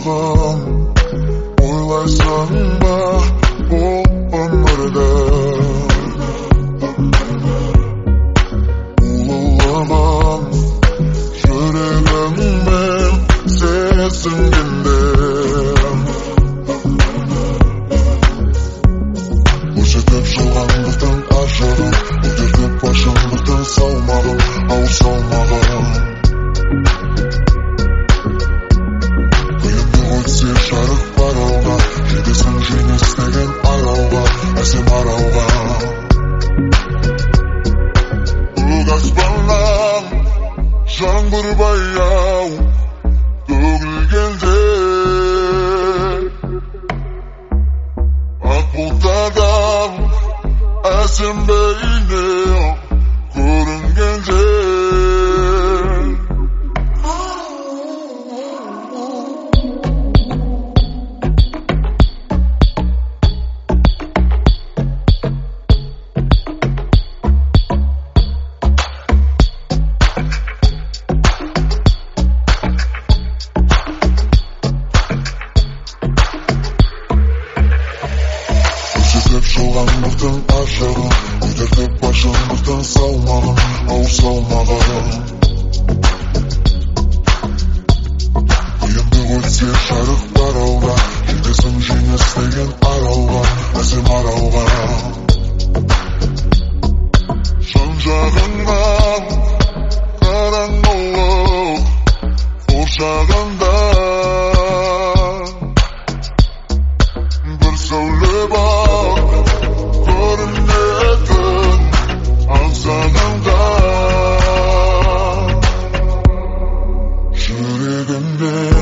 маған, ойлайсың ба бұл өмірді? Улылығын жүрегіммен сезінгенде көрсетіп жалғандықтың ажарын, көтертіп башыңдықтың салмағын, ауыр салмағын. Үйімді өтсе жарық бар алға, жетесің жеңіс деген аралға, әсем аралға. Көк аспаннан жаңбыр баяу төгілгенде, ақ бұлттардан әсем бейне көрінгенде, көрсетіп жалғандықтың ажарын, көтертіп башыңдықтың салмағын, ауыр салмағын. Үйімді өтсе жарық бар алға, жетесің жеңіс деген аралға, әсем аралға. Жан жағыңнан қараңғылық қоршағанда, бір сәуле бар көрінетін аңсағанда, жүрегімде